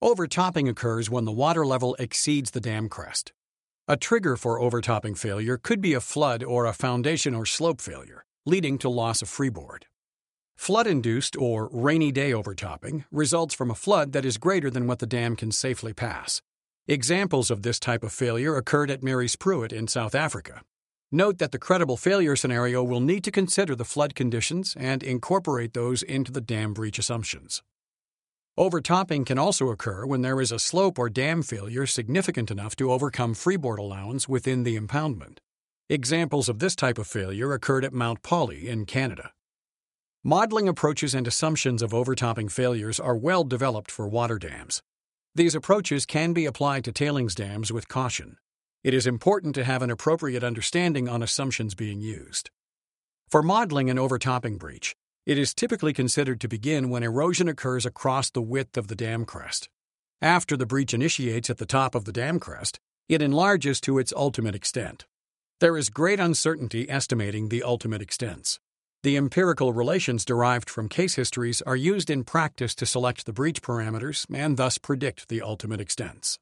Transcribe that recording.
Overtopping occurs when the water level exceeds the dam crest. A trigger for overtopping failure could be a flood or a foundation or slope failure, leading to loss of freeboard. Flood-induced or rainy day overtopping results from a flood that is greater than what the dam can safely pass. Examples of this type of failure occurred at Mary's Pruitt in South Africa. Note that the credible failure scenario will need to consider the flood conditions and incorporate those into the dam breach assumptions. Overtopping can also occur when there is a slope or dam failure significant enough to overcome freeboard allowance within the impoundment. Examples of this type of failure occurred at Mount Polley in Canada. Modeling approaches and assumptions of overtopping failures are well developed for water dams. These approaches can be applied to tailings dams with caution. It is important to have an appropriate understanding on assumptions being used. For modeling an overtopping breach, it is typically considered to begin when erosion occurs across the width of the dam crest. After the breach initiates at the top of the dam crest, it enlarges to its ultimate extent. There is great uncertainty estimating the ultimate extents. The empirical relations derived from case histories are used in practice to select the breach parameters and thus predict the ultimate extents.